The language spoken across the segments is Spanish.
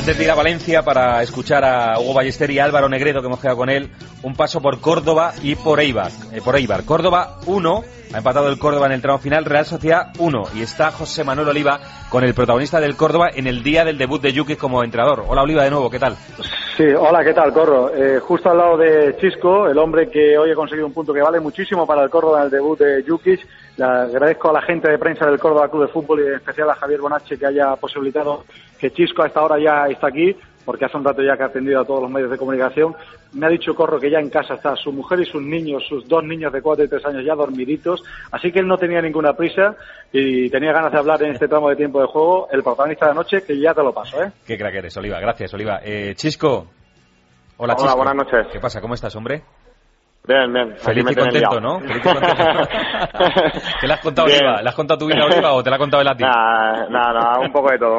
Antes de ir a Valencia para escuchar a Hugo Ballester y Álvaro Negredo, que hemos quedado con él, un paso por Córdoba y por Eibar. Córdoba 1, ha empatado el Córdoba en el tramo final, Real Sociedad 1. Y está José Manuel Oliva con el protagonista del Córdoba en el día del debut de Jukic como entrenador. Hola Oliva de nuevo, ¿qué tal? Sí, hola, ¿qué tal, Corro? Justo al lado de Chisco, el hombre que hoy ha conseguido un punto que vale muchísimo para el Córdoba en el debut de Jukic. Le agradezco a la gente de prensa del Córdoba Club de Fútbol y en especial a Javier Bonache que haya posibilitado que Chisco a esta hora ya está aquí, porque hace un rato ya que ha atendido a todos los medios de comunicación. Me ha dicho Corro que ya en casa está su mujer y sus niños, sus 2 niños de 4 y 3 años ya dormiditos, así que él no tenía ninguna prisa y tenía ganas de hablar en este tramo de tiempo de juego, el protagonista de la noche, que ya te lo paso, ¿eh? Qué crack eres, Oliva, gracias, Oliva. Chisco. Hola, Chisco. Hola, buenas noches. ¿Qué pasa? ¿Cómo estás, hombre? Bien, bien. Feliz y contento, ¿no? Feliz y contento. ¿Qué le has contado, bien. Oliva? ¿Le has contado tu vida a Oliva o te la ha contado él a ti? Nada, un poco de todo.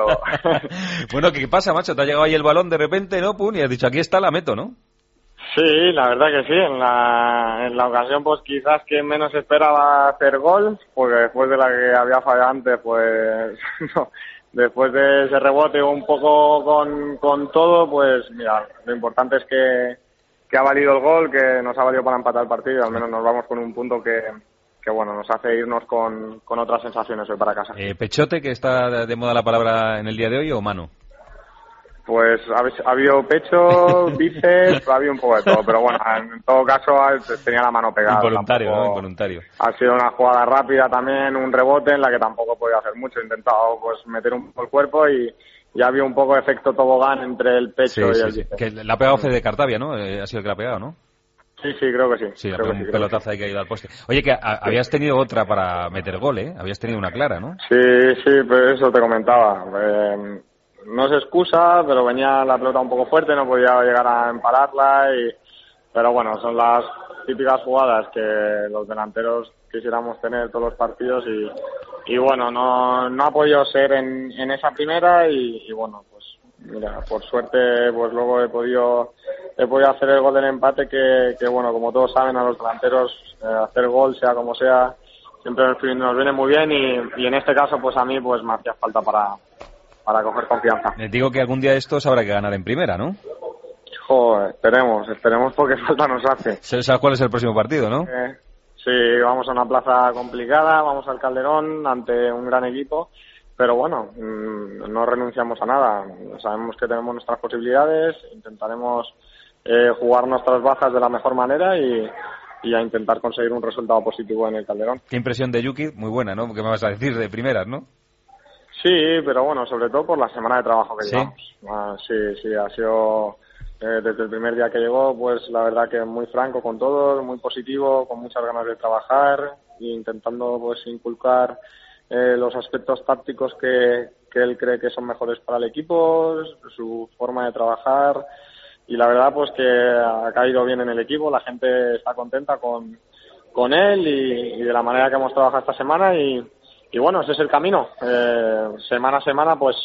Bueno, ¿qué pasa, macho? Te ha llegado ahí el balón de repente, ¿no? Pum, y has dicho, aquí está, la meto, ¿no? Sí, la verdad que sí. En la ocasión, pues quizás que menos esperaba hacer gol, porque después de la que había fallado antes, pues no. Después de ese rebote un poco con todo, pues mira, lo importante es que ha valido el gol, que nos ha valido para empatar el partido, al menos nos vamos con un punto que bueno, nos hace irnos con otras sensaciones hoy para casa. ¿Pechote, que está de moda la palabra en el día de hoy, o mano? Pues ha habido pecho, bíceps, ha habido un poco de todo, pero bueno, en todo caso tenía la mano pegada. Involuntario, ¿no? Involuntario. Ha sido una jugada rápida también, un rebote en la que tampoco podía hacer mucho, he intentado pues meter un poco el cuerpo y ya había un poco de efecto tobogán entre el pecho y el bíceps. Que la ha pegado Fede Cartavia, ¿no? Ha sido el que la ha pegado, ¿no? Sí, creo que sí. Sí, un pelotazo ahí que ha ido al poste. Oye, que habías tenido otra para meter gol, ¿eh? Habías tenido una clara, ¿no? Sí, pues eso te comentaba. No es excusa, pero venía la pelota un poco fuerte, no podía llegar a empararla, pero bueno, son las típicas jugadas que los delanteros quisiéramos tener todos los partidos y bueno, no ha podido ser en esa primera y bueno, pues mira, por suerte pues luego he podido hacer el gol del empate que bueno, como todos saben, a los delanteros hacer gol, sea como sea, siempre nos viene muy bien y en este caso pues a mí pues me hacía falta para coger confianza. Digo que algún día estos habrá que ganar en primera, ¿no? Joder, esperemos porque falta nos hace. ¿Sabes cuál es el próximo partido, no? Sí, vamos a una plaza complicada, vamos al Calderón ante un gran equipo, pero bueno, no renunciamos a nada. Sabemos que tenemos nuestras posibilidades, intentaremos jugar nuestras bajas de la mejor manera y a intentar conseguir un resultado positivo en el Calderón. Qué impresión de Jukic, muy buena, ¿no? ¿Qué me vas a decir de primeras, no? Sí, pero bueno, sobre todo por la semana de trabajo que llevamos. Sí, ha sido desde el primer día que llegó, pues la verdad que muy franco con todos, muy positivo, con muchas ganas de trabajar e intentando pues inculcar los aspectos tácticos que él cree que son mejores para el equipo, su forma de trabajar y la verdad pues que ha caído bien en el equipo, la gente está contenta con él y de la manera que hemos trabajado esta semana y bueno, ese es el camino. Semana a semana, pues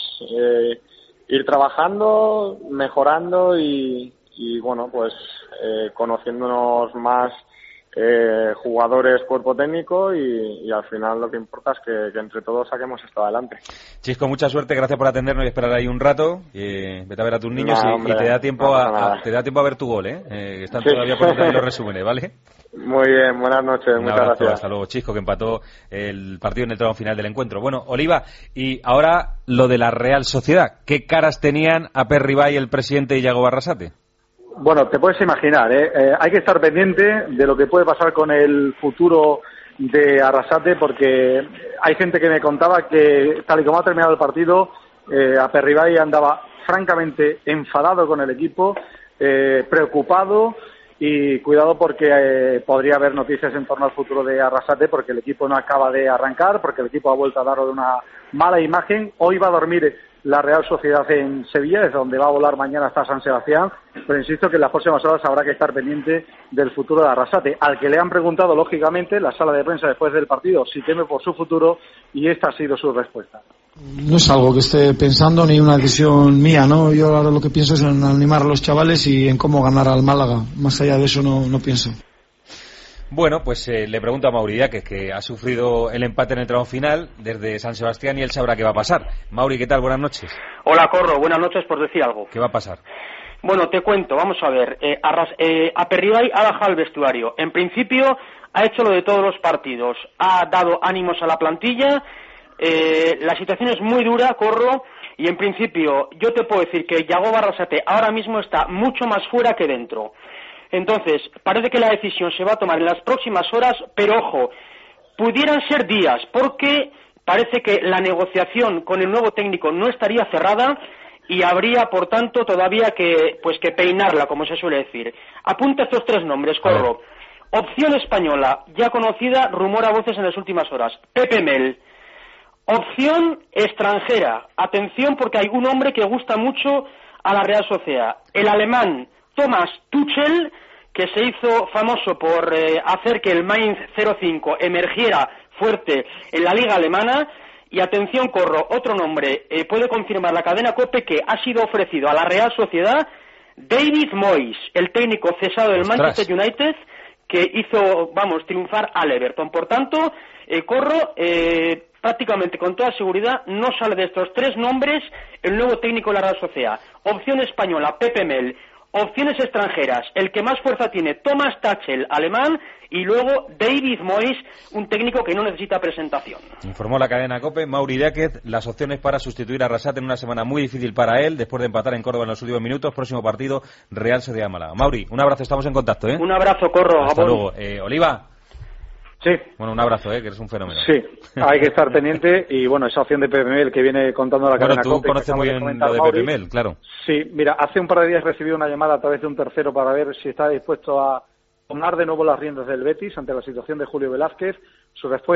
ir trabajando, mejorando y bueno, pues conociéndonos más jugadores, cuerpo técnico y al final lo que importa es que entre todos saquemos esto adelante. Chisco, mucha suerte, gracias por atendernos y esperar ahí un rato. Vete a ver a tus niños y te da tiempo a ver tu gol, que están todavía poniendo ahí los resúmenes, ¿vale? Muy bien, buenas noches, muchas gracias. Hasta luego, Chisco, que empató el partido en el tramo final del encuentro. Bueno, Oliva, y ahora lo de la Real Sociedad. ¿Qué caras tenían Aperribay, el presidente, y Yago Barrasate? Bueno, te puedes imaginar, hay que estar pendiente de lo que puede pasar con el futuro de Arrasate, porque hay gente que me contaba que, tal y como ha terminado el partido, Aperribay andaba francamente enfadado con el equipo, preocupado. Y cuidado porque podría haber noticias en torno al futuro de Arrasate porque el equipo no acaba de arrancar, porque el equipo ha vuelto a dar una mala imagen. Hoy va a dormir la Real Sociedad en Sevilla, desde donde va a volar mañana hasta San Sebastián, pero insisto que en las próximas horas habrá que estar pendiente del futuro de Arrasate, al que le han preguntado lógicamente en la sala de prensa después del partido si teme por su futuro y esta ha sido su respuesta. No es algo que esté pensando ni una decisión mía, ¿no? Yo ahora lo que pienso es en animar a los chavales y en cómo ganar al Málaga. Más allá de eso no pienso. Bueno, pues le pregunto a Mauri Díaz, que ha sufrido el empate en el tramo final desde San Sebastián y él sabrá qué va a pasar. Mauri, ¿qué tal? Buenas noches. Hola, Corro, buenas noches, por decir algo. ¿Qué va a pasar? Bueno, te cuento, vamos a ver. Aperribay ha bajado al vestuario. En principio ha hecho lo de todos los partidos. Ha dado ánimos a la plantilla. La situación es muy dura, Corro, y en principio yo te puedo decir que Yago Arrasate ahora mismo está mucho más fuera que dentro. Entonces, parece que la decisión se va a tomar en las próximas horas, pero ojo, pudieran ser días, porque parece que la negociación con el nuevo técnico no estaría cerrada y habría, por tanto, todavía que peinarla, como se suele decir. Apunta estos 3 nombres, Corro. Opción española, ya conocida, rumor a voces en las últimas horas, Pepe Mel. Opción extranjera, atención porque hay un hombre que gusta mucho a la Real Sociedad, el alemán Thomas Tuchel, que se hizo famoso por hacer que el Mainz 05 emergiera fuerte en la liga alemana. Y atención, Corro, otro nombre, puede confirmar la cadena COPE que ha sido ofrecido a la Real Sociedad, David Moyes, el técnico cesado del Manchester United, que hizo, triunfar al Everton. Por tanto, Corro, prácticamente con toda seguridad, no sale de estos 3 nombres el nuevo técnico de la Real Sociedad. Opción española, Pepe Mel. Opciones extranjeras, el que más fuerza tiene, Thomas Tuchel, alemán, y luego David Moyes, un técnico que no necesita presentación. Informó la cadena COPE, Mauri Díaz, las opciones para sustituir a Arrasate en una semana muy difícil para él, después de empatar en Córdoba en los últimos minutos. Próximo partido, Real Sociedad Málaga. Mauri, un abrazo, estamos en contacto, ¿eh? Un abrazo, Corro. Hasta luego. Oliva. Sí. Bueno, un abrazo, que eres un fenómeno. Sí, hay que estar pendiente y bueno, esa opción de Pepe Mel que viene contando la cadena COPE. Tú conoces muy bien lo de Pepe Mel, claro. Sí, mira, hace un par de días recibí una llamada a través de un tercero para ver si está dispuesto a tomar de nuevo las riendas del Betis ante la situación de Julio Velázquez. Su respuesta